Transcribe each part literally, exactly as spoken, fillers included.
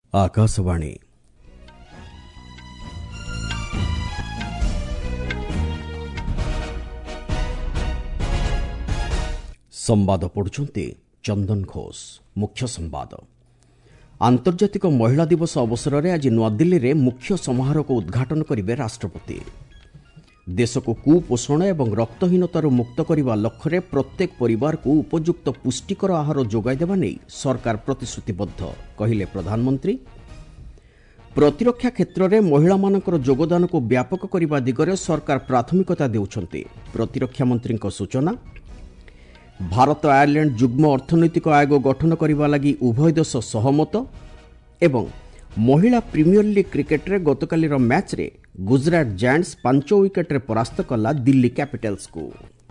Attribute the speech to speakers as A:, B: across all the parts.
A: आकाशवाणी संवाद पढ़ुछन्ति चंदन घोष। मुख्य संवाद। आंतर्जातिक महिला दिवस अवसर में आज नुआदिल्ली रे मुख्य समारोह को उद्घाटन करेंगे राष्ट्रपति। देश को कुपोषण एवं रक्तहीनतार मुक्त करने लक्ष्य में प्रत्येक परिवार को उपयुक्त पुष्टिकर आहार जोगाई देवा नहीं सरकार प्रतिश्रुतिबद्ध, कहिले प्रधानमंत्री। प्रतिरक्षा क्षेत्र में महिला मानकर योगदान को व्यापक करने दिगरे सरकार प्राथमिकता देउछन्ति, प्रतिरक्षा मंत्री सूचना। भारत आयरलैंड जुग्म अर्थनैतिक आयोग गठन करने लगी उभय देश सहमत। एवं महिला प्रीमियर लीग क्रिकेट रे गतकालीर मैच रे गुजरात जायंट्स पांच विकेट रे परास्त कला दिल्ली कैपिटल्स को।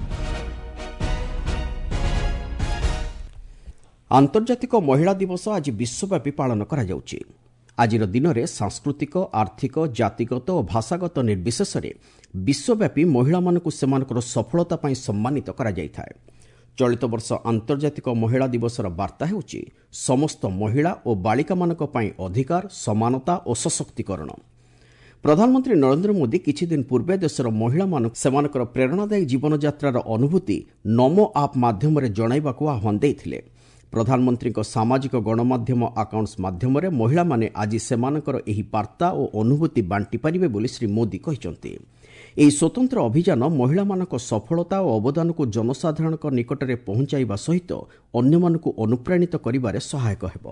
A: आंतर्जातिक महिला दिवस आज विश्वव्यापी पालन करा जाउछि। आजिर दिन में सांस्कृतिक, आर्थिक, जातिगत और भाषागत निर्विशेष विश्वव्यापी महिला मानकु सेमानकर सफलता पई सम्मानित करा जायथाय। चलित वर्ष आंतर्जातिक महिला दिवसर वार्ता हेउछि समस्त महिला और बालिका मानक पई अधिकार, समानता और सशक्तिकरण। प्रधानमंत्री नरेंद्र मोदी किछि दिन पूर्वे देशर महिला मानक सेमानकर प्रेरणादायी जीवन यात्रार अनुभूति नमो आप माध्यम रे जणाइबाकू आह्वान देइथिले। प्रधानमंत्री सामाजिक गणमाध्यम आकाउंट्स माध्यम रे महिला माने आज सेमानकर एही वार्ता और अनुभूति बांटी पारिबे बोली श्री मोदी कहिसंती। ଏହି स्वतंत्र अभियान महिला मानक सफलता और अवदान को जनसाधारण निकट में पहुंचाइबा सहित अन्यमानकु अनुप्राणित करिबारे सहायक हेबो।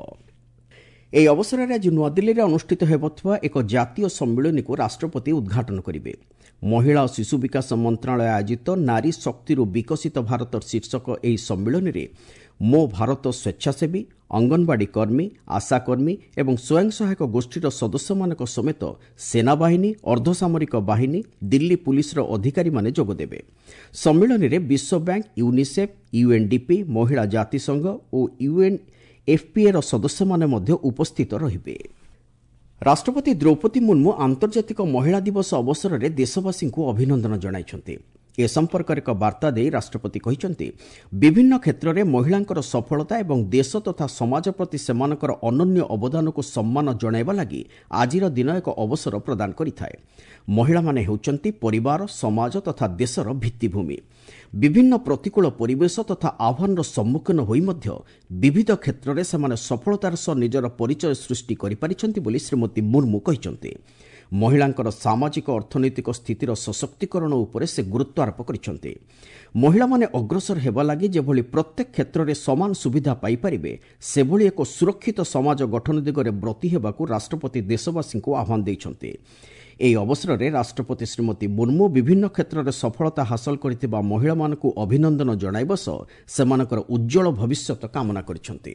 A: ଏହି अवसर में आज नुआदिल्ली रे अनुष्ठित हेबथवा एक जातीय सम्मेलन को राष्ट्रपति उद्घाटन करिवे। महिला और शिशु विकास मंत्रालय आयोजित नारी शक्ति विकसित भारत शीर्षक ଏହି सम्मेलन में मो भारत स्वेच्छासेवी, अंगनवाड़ी कर्मी, आशाकर्मी एवं स्वयं सहायक गोष्ठीर सदस्य मानक समेत सेनाबाहिनी, अर्धसामरिक बाहिनी, दिल्ली पुलिसर अधिकारी माने जोगदेवे। सम्मेलन में विश्व बैंक, यूनिसेफ, यूएनडीपी, महिला जातिसंघ और यूएनएफपीए र सदस्य माने मध्य उपस्थित रहिबे। राष्ट्रपति द्रौपदी मुर्मू आंतर्जातिक महिला दिवस अवसर में देशवासी को अभिनंदन जणाइछन्ति। ए संपर्क एक वार्ता दे राष्ट्रपति कहिसंति विभिन्न क्षेत्र में महिलांकर सफलता एवं देश तथा समाज प्रति सेमानकर अनन्य अवदान को सम्मान जणाइबा लागि आजिर दिन एक अवसर प्रदान करिथाए। महिला माने हेउचंती परिवार, समाज तथा देशर भित्तिभूमि। विभिन्न प्रतिकूल परिवेश तथा आह्वानर सम्मुखीन होई मध्य विविध क्षेत्र में सेमाने सफलतार सह निजर परिचय सृष्टि करिपारिछंती बोली श्रीमती मुर्मू कहिसंती। महिलांकर सामाजिक अर्थनैतिक स्थितिर सशक्तिकरण उपरे से गुरुत्व आरोप करिसंती। महिला माने अग्रसर हेबा लागि जेभली प्रत्येक क्षेत्र में समान सुविधा पाई परिबे सेभली एक सुरक्षित समाज गठन दिगरे ब्रती हेबाकू राष्ट्रपति देशवासी को आह्वान दैछंती। ଏହି ଅବସରରେ ରାଷ୍ଟ୍ରପତି ଶ୍ରୀମତୀ ମୁର୍ମୁ ବିଭିନ୍ନ କ୍ଷେତ୍ରରେ ସଫଳତା ହାସଲ କରିଥିବା ମହିଳାମାନଙ୍କୁ ଅଭିନନ୍ଦନ ଜଣାଇବା ସହ ସେମାନଙ୍କର ଉଜ୍ଜଳ ଭବିଷ୍ୟତ କାମନା କରିଛନ୍ତି।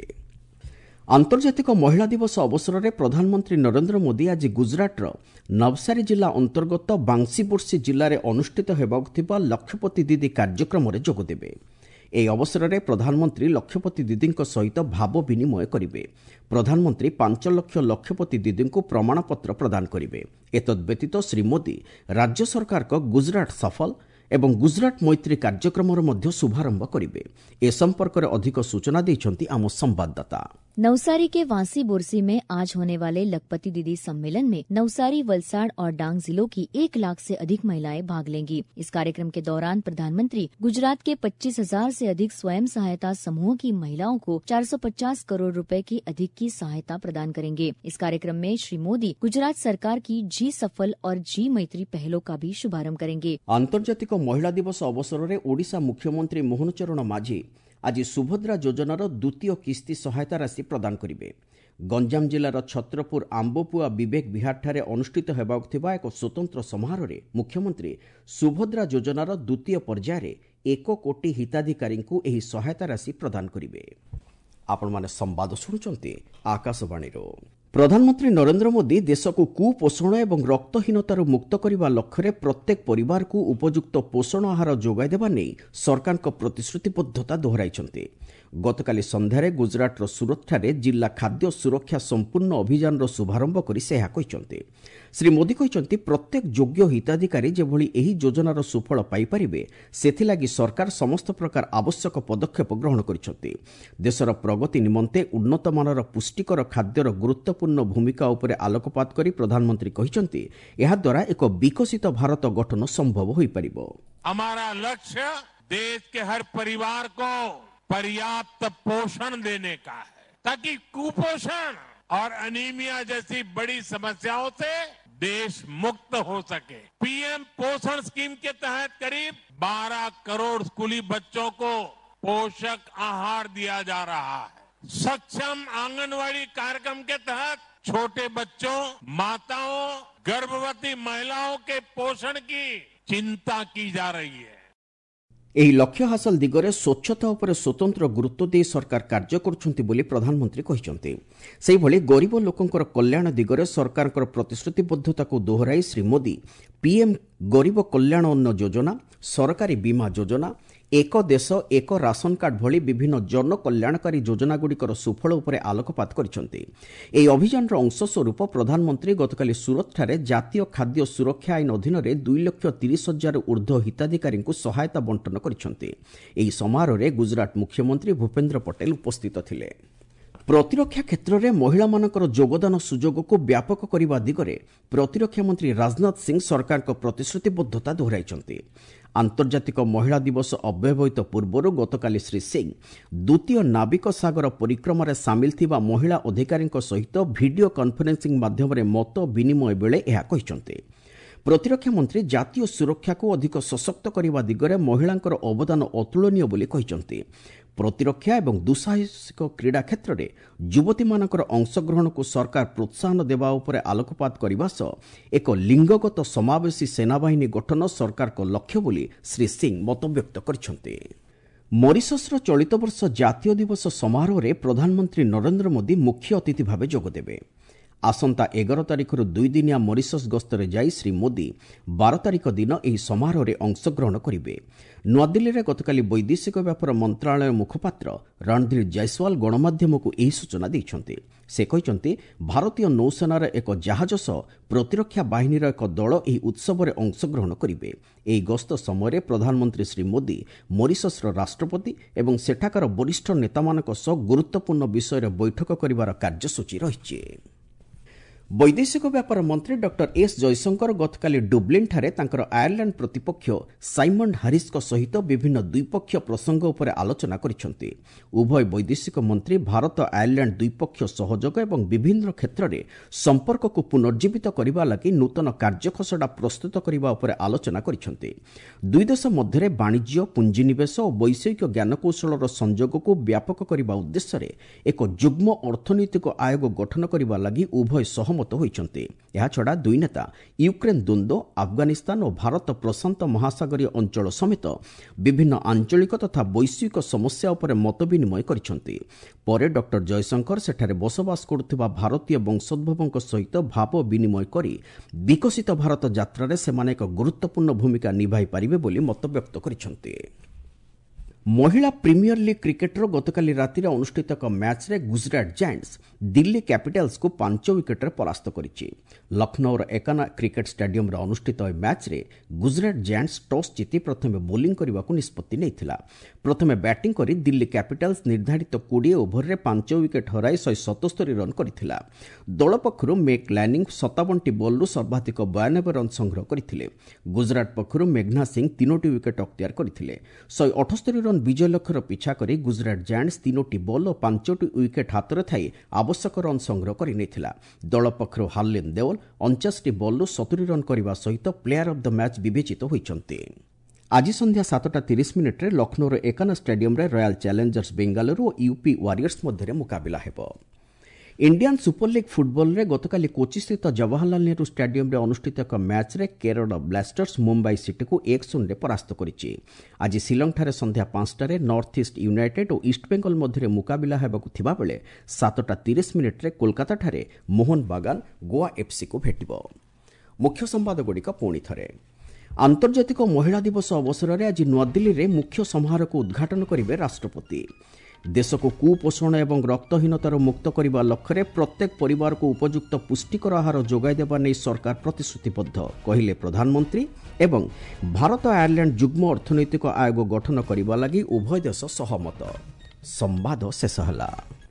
A: ଆନ୍ତର୍ଜାତିକ ମହିଳା ଦିବସ ଅବସରରେ ପ୍ରଧାନମନ୍ତ୍ରୀ ନରେନ୍ଦ୍ର ମୋଦି ଆଜି ଗୁଜରାଟର ନବସାରୀ ଜିଲ୍ଲା ଅନ୍ତର୍ଗତ ବାଂଶୀପୁରସି ଜିଲ୍ଲାରେ ଅନୁଷ୍ଠିତ ହେବାକୁ ଥିବା ଲକ୍ଷପତି ଦିଦି କାର୍ଯ୍ୟକ୍ରମରେ ଯୋଗଦେବେ। ଏହି ଅବସରରେ ପ୍ରଧାନମନ୍ତ୍ରୀ ଲକ୍ଷପତି ଦିଦିଙ୍କ ସହିତ ଭାବ ବିନିମୟ କରିବେ। ପ୍ରଧାନମନ୍ତ୍ରୀ ପାଞ୍ଚ ଲକ୍ଷ ଲକ୍ଷପତି ଦିଦିଙ୍କୁ ପ୍ରମାଣପତ୍ର ପ୍ରଦାନ କରିବେ। ଏତଦ୍ ବ୍ୟତୀତ ଶ୍ରୀ ମୋଦି ରାଜ୍ୟ ସରକାରଙ୍କ ଗୁଜରାଟ ସଫଲ ଏବଂ ଗୁଜରାଟ ମୈତ୍ରୀ କାର୍ଯ୍ୟକ୍ରମର ମଧ୍ୟ ଶୁଭାରମ୍ଭ କରିବେ। ଏ ସମ୍ପର୍କରେ ଅଧିକ ସୂଚନା ଦେଇଛନ୍ତି ଆମ ସମ୍ବାଦଦାତା।
B: नवसारी के वासी बुरसी में आज होने वाले लखपति दीदी सम्मेलन में नवसारी, वलसाड़ और डांग जिलों की एक लाख से अधिक महिलाएं भाग लेंगी। इस कार्यक्रम के दौरान प्रधानमंत्री गुजरात के पच्चीस हजार से अधिक स्वयं सहायता समूहों की महिलाओं को चार सौ पचास करोड़ रुपए की अधिक की सहायता प्रदान करेंगे। इस कार्यक्रम में श्री मोदी गुजरात सरकार की जी सफल और जी मैत्री पहलों का भी शुभारंभ करेंगे।
A: आंतर्जातिक महिला दिवस अवसर में ओडिशा मुख्यमंत्री मोहन चरण माझी आज सुभद्रा योजनार द्वितीय किस्ती सहायता राशि प्रदान करेंगे। गंजाम जिलार छत्रपुर आंबपुआ विवेक विहार अनुष्ठित हेबाक थिबा एक स्वतंत्र समारोह में मुख्यमंत्री सुभद्रा योजनार द्वितीय पर्यायर एक कोटी हिताधिकारी को एही सहायता राशि प्रदान करेंगे। आपण माने संवाद शुणुचंती आकाशवाणी। प्रधानमंत्री नरेंद्र मोदी देश को कुपोषण एवं रक्तहीनतार मुक्त करने लक्ष्य में प्रत्येक परिवार को उपयुक्त पोषण आहार जोगाई देवा नहीं सरकार प्रतिश्रुतिबद्धता दोहराइछन्ति। गतकाली संध्यारे गुजराटर सुरतଠାରେ जिला खाद्य सुरक्षा संपूर्ण अभियान शुभारंभ कर से कहते। श्री मोदी कहते प्रत्येक योग्य हिताधिकारी जेभली एही योजनार सुफल पाइपारे सेथिलागि सरकार समस्त प्रकार आवश्यक पदक्षेप ग्रहण करिसेंति। देशर प्रगति निमंते उन्नतमानर पुष्टिकर खाद्यर गुरुत्वपूर्ण ଗୁରୁତ୍ୱପୂର୍ଣ୍ଣ ଭୂମିକା ଉପରେ ଆଲୋକପାତ କରି ପ୍ରଧାନମନ୍ତ୍ରୀ କହିଛନ୍ତି ଏହାଦ୍ୱାରା ଏକ ବିକଶିତ ଭାରତ ଗଠନ ସମ୍ଭବ ହୋଇପାରିବ।
C: हमारा लक्ष्य देश के हर परिवार को पर्याप्त पोषण देने का है, ताकि कुपोषण और अनीमिया जैसी बड़ी समस्याओं से देश मुक्त हो सके। पीएम पोषण स्कीम के तहत करीब बारह करोड़ स्कूली बच्चों को पोषक आहार दिया जा रहा है। सक्षम आंगनवाड़ी कार्यक्रम के तहत छोटे बच्चों, माताओं, गर्भवती महिलाओं के पोषण की चिंता की जा रही है।
A: ଏହି ଲକ୍ଷ୍ୟ ହାସଲ ଦିଗରେ ସ୍ୱଚ୍ଛତା ଉପରେ ସ୍ୱତନ୍ତ୍ର ଗୁରୁତ୍ୱ ଦେଇ ସରକାର କାର୍ଯ୍ୟ କରୁଛନ୍ତି ବୋଲି ପ୍ରଧାନମନ୍ତ୍ରୀ କହିଛନ୍ତି। ସେହିଭଳି ଗରିବ ଲୋକଙ୍କର କଲ୍ୟାଣ ଦିଗରେ ସରକାରଙ୍କର ପ୍ରତିଶ୍ରୁତିବଦ୍ଧତାକୁ ଦୋହରାଇ ଶ୍ରୀ ମୋଦି ପିଏମ୍ ଗରିବ କଲ୍ୟାଣ ଅନ୍ନ ଯୋଜନା, ସରକାରୀ ବୀମା ଯୋଜନା, ଏକ ଦେଶ ଏକ ରାସନ କାର୍ଡ ଭଳି ବିଭିନ୍ନ ଜନକଲ୍ୟାଣକାରୀ ଯୋଜନାଗୁଡ଼ିକର ସୁଫଳ ଉପରେ ଆଲୋକପାତ କରିଛନ୍ତି। ଏହି ଅଭିଯାନର ଅଂଶସ୍ୱରୂପ ପ୍ରଧାନମନ୍ତ୍ରୀ ଗତକାଲି ସୁରତଠାରେ ଜାତୀୟ ଖାଦ୍ୟ ସୁରକ୍ଷା ଆଇନ ଅଧୀନରେ ଦୁଇ ଲକ୍ଷ ତିରିଶ ହଜାର ଉର୍ଦ୍ଧ୍ୱ ହିତାଧିକାରୀଙ୍କୁ ସହାୟତା ବଣ୍ଟନ କରିଛନ୍ତି। ଏହି ସମାରୋହରେ ଗୁଜରାଟ ମୁଖ୍ୟମନ୍ତ୍ରୀ ଭୂପେନ୍ଦ୍ର ପଟେଲ ଉପସ୍ଥିତ ଥିଲେ। ପ୍ରତିରକ୍ଷା କ୍ଷେତ୍ରରେ ମହିଳାମାନଙ୍କର ଯୋଗଦାନ ସୁଯୋଗକୁ ବ୍ୟାପକ କରିବା ଦିଗରେ ପ୍ରତିରକ୍ଷା ମନ୍ତ୍ରୀ ରାଜନାଥ ସିଂ ସରକାରଙ୍କ ପ୍ରତିଶ୍ରୁତିବଦ୍ଧତା ଦୋହରାଇଛନ୍ତି। ଆନ୍ତର୍ଜାତିକ ମହିଳା ଦିବସ ଅବ୍ୟବହିତ ପୂର୍ବରୁ ଗତକାଲି ଶ୍ରୀ ସିଂ ଦ୍ୱିତୀୟ ନାବିକ ସାଗର ପରିକ୍ରମାରେ ସାମିଲ ଥିବା ମହିଳା ଅଧିକାରୀଙ୍କ ସହିତ ଭିଡିଓ କନ୍ଫରେନ୍ସିଂ ମାଧ୍ୟମରେ ମତ ବିନିମୟ ବେଳେ ଏହା କହିଛନ୍ତି। ପ୍ରତିରକ୍ଷା ମନ୍ତ୍ରୀ ଜାତୀୟ ସୁରକ୍ଷାକୁ ଅଧିକ ସଶକ୍ତ କରିବା ଦିଗରେ ମହିଳାଙ୍କର ଅବଦାନ ଅତୁଳନୀୟ ବୋଲି କହିଛନ୍ତି। ପ୍ରତିରକ୍ଷା ଏବଂ ଦୁଃସାହସିକ କ୍ରୀଡ଼ା କ୍ଷେତ୍ରରେ ଯୁବତୀମାନଙ୍କର ଅଂଶଗ୍ରହଣକୁ ସରକାର ପ୍ରୋତ୍ସାହନ ଦେବା ଉପରେ ଆଲୋକପାତ କରିବା ସହ ଏକ ଲିଙ୍ଗଗତ ସମାବେଶୀ ସେନାବାହିନୀ ଗଠନ ସରକାରଙ୍କ ଲକ୍ଷ୍ୟ ବୋଲି ଶ୍ରୀ ସିଂ ମତବ୍ୟକ୍ତ କରିଛନ୍ତି। ମରିସସ୍ର ଚଳିତ ବର୍ଷ ଜାତୀୟ ଦିବସ ସମାରୋହରେ ପ୍ରଧାନମନ୍ତ୍ରୀ ନରେନ୍ଦ୍ର ମୋଦି ମୁଖ୍ୟ ଅତିଥି ଭାବେ ଯୋଗଦେବେ। ଆସନ୍ତା ଏଗାର ତାରିଖରୁ ଦୁଇଦିନିଆ ମରିସସ୍ ଗସ୍ତରେ ଯାଇ ଶ୍ରୀ ମୋଦି ବାର ତାରିଖ ଦିନ ଏହି ସମାରୋହରେ ଅଂଶଗ୍ରହଣ କରିବେ। ନୂଆଦିଲ୍ଲୀରେ ଗତକାଲି ବୈଦେଶିକ ବ୍ୟାପାର ମନ୍ତ୍ରଣାଳୟ ମୁଖପାତ୍ର ରଣଧୀର ଜୟସ୍ୱାଲ ଗଣମାଧ୍ୟମକୁ ଏହି ସୂଚନା ଦେଇଛନ୍ତି। ସେ କହିଛନ୍ତି ଭାରତୀୟ ନୌସେନାର ଏକ ଜାହାଜ ସହ ପ୍ରତିରକ୍ଷା ବାହିନୀର ଏକ ଦଳ ଏହି ଉତ୍ସବରେ ଅଂଶଗ୍ରହଣ କରିବେ। ଏହି ଗସ୍ତ ସମୟରେ ପ୍ରଧାନମନ୍ତ୍ରୀ ଶ୍ରୀ ମୋଦି ମରିସସ୍ର ରାଷ୍ଟ୍ରପତି ଏବଂ ସେଠାକାର ବରିଷ୍ଠ ନେତାମାନଙ୍କ ସହ ଗୁରୁତ୍ୱପୂର୍ଣ୍ଣ ବିଷୟରେ ବୈଠକ କରିବାର କାର୍ଯ୍ୟସୂଚୀ ରହିଛି। ବୈଦେଶିକ ବ୍ୟାପାର ମନ୍ତ୍ରୀ ଡକ୍ଟର ଏସ୍ ଜୟଶଙ୍କର ଗତକାଲି ଡୁବ୍ଲିନ୍ଠାରେ ତାଙ୍କର ଆୟାର୍ଲ୍ୟାଣ୍ଡ ପ୍ରତିପକ୍ଷ ସାଇମଣ୍ଡ ହାରିସ୍ଙ୍କ ସହିତ ବିଭିନ୍ନ ଦ୍ୱିପକ୍ଷୀୟ ପ୍ରସଙ୍ଗ ଉପରେ ଆଲୋଚନା କରିଛନ୍ତି। ଉଭୟ ବୈଦେଶିକ ମନ୍ତ୍ରୀ ଭାରତ ଆୟାର୍ଲ୍ୟାଣ୍ଡ ଦ୍ୱିପକ୍ଷୀୟ ସହଯୋଗ ଏବଂ ବିଭିନ୍ନ କ୍ଷେତ୍ରରେ ସମ୍ପର୍କକୁ ପୁନର୍ଜୀବିତ କରିବା ଲାଗି ନୂତନ କାର୍ଯ୍ୟଖସଡ଼ା ପ୍ରସ୍ତୁତ କରିବା ଉପରେ ଆଲୋଚନା କରିଛନ୍ତି। ଦୁଇ ଦେଶ ମଧ୍ୟରେ ବାଣିଜ୍ୟ, ପୁଞ୍ଜିନିବେଶ ଓ ବୈଷୟିକ ଜ୍ଞାନକୌଶଳର ସଂଯୋଗକୁ ବ୍ୟାପକ କରିବା ଉଦ୍ଦେଶ୍ୟରେ ଏକ ଯୁଗ୍ମ ଅର୍ଥନୈତିକ ଆୟୋଗ ଗଠନ କରିବା ଲାଗି ଉଭୟ ସହମତ ହୋଇଛନ୍ତି। ଏହାଛଡ଼ା ଦୁଇ ନେତା ୟୁକ୍ରେନ୍ ଦ୍ୱନ୍ଦ୍ୱ, ଆଫଗାନିସ୍ତାନ ଓ ଭାରତ ପ୍ରଶାନ୍ତ ମହାସାଗରୀୟ ଅଞ୍ଚଳ ସମେତ ବିଭିନ୍ନ ଆଞ୍ଚଳିକ ତଥା ବୈଶ୍ୱିକ ସମସ୍ୟା ଉପରେ ମତ ବିନିମୟ କରିଛନ୍ତି। ପରେ ଡକ୍ଟର ଜୟଶଙ୍କର ସେଠାରେ ବସବାସ କରୁଥିବା ଭାରତୀୟ ବଂଶୋଦ୍ଭବଙ୍କ ସହିତ ଭାବ ବିନିମୟ କରି ବିକଶିତ ଭାରତ ଯାତ୍ରାରେ ସେମାନେ ଏକ ଗୁରୁତ୍ୱପୂର୍ଣ୍ଣ ଭୂମିକା ନିଭାଇ ପାରିବେ ବୋଲି ମତବ୍ୟକ୍ତ କରିଛନ୍ତି। ମହିଳା ପ୍ରିମିୟର ଲିଗ୍ କ୍ରିକେଟର ଗତକାଲି ରାତିରେ ଅନୁଷ୍ଠିତ ଏକ ମ୍ୟାଚ୍ରେ ଗୁଜରାଟ ଜାୟଣ୍ଟସ୍ ଦିଲ୍ଲୀ କ୍ୟାପିଟାଲ୍ସକୁ ପାଞ୍ଚ ୱିକେଟ୍ରେ ପରାସ୍ତ କରିଛି। ଲକ୍ଷ୍ନୌର ଏକାନା କ୍ରିକେଟ୍ ଷ୍ଟାଡିୟମ୍ରେ ଅନୁଷ୍ଠିତ ଏହି ମ୍ୟାଚ୍ରେ ଗୁଜରାଟ ଜାୟଣ୍ଟସ୍ ଟସ୍ ଜିତି ପ୍ରଥମେ ବୋଲିଂ କରିବାକୁ ନିଷ୍ପତ୍ତି ନେଇଥିଲା। ପ୍ରଥମେ ବ୍ୟାଟିଂ କରି ଦିଲ୍ଲୀ କ୍ୟାପିଟାଲ୍ସ ନିର୍ଦ୍ଧାରିତ କୋଡ଼ିଏ ଓଭରରେ ପାଞ୍ଚ ୱିକେଟ୍ ହରାଇ ଶହେ ସତସ୍ତରୀ ରନ୍ କରିଥିଲା। ଦଳ ପକ୍ଷରୁ ମେକ୍ ଲାନିଂ ସତାବନଟି ବଲ୍ରୁ ସର୍ବାଧିକ ବୟାନବେ ରନ୍ ସଂଗ୍ରହ କରିଥିଲେ। ଗୁଜରାଟ ପକ୍ଷରୁ ମେଘ୍ନା ସିଂ ତିନୋଟି ୱିକେଟ୍ ଅକ୍ତିଆର କରିଥିଲେ। ଶହେ ଅଠସ୍ତରୀ ରନ୍ ବିଜୟ ଲକ୍ଷ୍ୟର ପିଛା କରି ଗୁଜରାଟ ଜାୟଣ୍ଟସ୍ ତିନୋଟି ବଲ୍ ଓ ପାଞ୍ଚଟି ୱିକେଟ୍ ହାତରେ ଥାଇ ଆବଶ୍ୟକ ରନ୍ ସଂଗ୍ରହ କରିନେଇଥିଲା। ଦଳ ପକ୍ଷରୁ ହାର୍ଲିନ୍ ଦେଓଲ ଅଣଚାଶଟି ବଲ୍ରୁ ସତୁରୀ ରନ୍ କରିବା ସହିତ ପ୍ଲେୟାର ଅଫ୍ ଦ ମ୍ୟାଚ୍ ବିବେଚିତ ହୋଇଛନ୍ତି। ଆଜି ସନ୍ଧ୍ୟା ସାତଟା ତିରିଶ ମିନିଟ୍ରେ ଲକ୍ଷ୍ନୌର ଏକାନା ଷ୍ଟାଡିୟମ୍ରେ ରୟାଲ୍ ଚ୍ୟାଲେଞ୍ଜର୍ସ ବେଙ୍ଗାଲୁରୁ ଓ ୟୁପି ୱାରିୟର୍ସ ମଧ୍ୟରେ ମୁକାବିଲା ହେବ। ଇଣ୍ଡିଆନ୍ ସୁପର ଲିଗ୍ ଫୁଟବଲରେ ଗତକାଲି କୋଚିସ୍ଥିତ ଜବାହରଲାଲ ନେହେରୁ ଷ୍ଟାଡିୟମ୍ରେ ଅନୁଷ୍ଠିତ ଏକ ମ୍ୟାଚ୍ରେ କେରଳ ବ୍ଲାଷ୍ଟର୍ସ ମୁମ୍ବାଇ ସିଟିକୁ ଏକ ଶୂନରେ ପରାସ୍ତ କରିଛି। ଆଜି ଶିଲଂଠାରେ ସନ୍ଧ୍ୟା ପାଞ୍ଚଟାରେ ନର୍ଥ ଇଷ୍ଟ ୟୁନାଇଟେଡ୍ ଓ ଇଷ୍ଟବେଙ୍ଗଲ ମଧ୍ୟରେ ମୁକାବିଲା ହେବାକୁ ଥିବାବେଳେ ସାତଟା ତିରିଶ ମିନିଟ୍ରେ କୋଲକାତାଠାରେ ମୋହନ ବାଗାନ ଗୋଆ ଏଫ୍ସିକୁ ଭେଟିବ। ମୁଖ୍ୟ ସମ୍ବାଦଗୁଡ଼ିକ ପୁଣି ଥରେ। ଆନ୍ତର୍ଜାତିକ ମହିଳା ଦିବସ ଅବସରରେ ଆଜି ନୂଆଦିଲ୍ଲୀରେ ମୁଖ୍ୟ ସମାରୋହକୁ ଉଦ୍ଘାଟନ କରିବେ ରାଷ୍ଟ୍ରପତି। ଦେଶକୁ କୁପୋଷଣ ଏବଂ ରକ୍ତହୀନତାରୁ ମୁକ୍ତ କରିବା ଲକ୍ଷ୍ୟରେ ପ୍ରତ୍ୟେକ ପରିବାରକୁ ଉପଯୁକ୍ତ ପୁଷ୍ଟିକର ଆହାର ଯୋଗାଇ ଦେବା ନେଇ ସରକାର ପ୍ରତିଶ୍ରୁତିବଦ୍ଧ, କହିଲେ ପ୍ରଧାନମନ୍ତ୍ରୀ। ଏବଂ ଭାରତ ଆୟାର୍ଲ୍ୟାଣ୍ଡ ଯୁଗ୍ମ ଅର୍ଥନୈତିକ ଆୟୋଗ ଗଠନ କରିବା ଲାଗି ଉଭୟ ଦେଶ ସହମତ। ସମ୍ବାଦ ଶେଷ ହେଲା।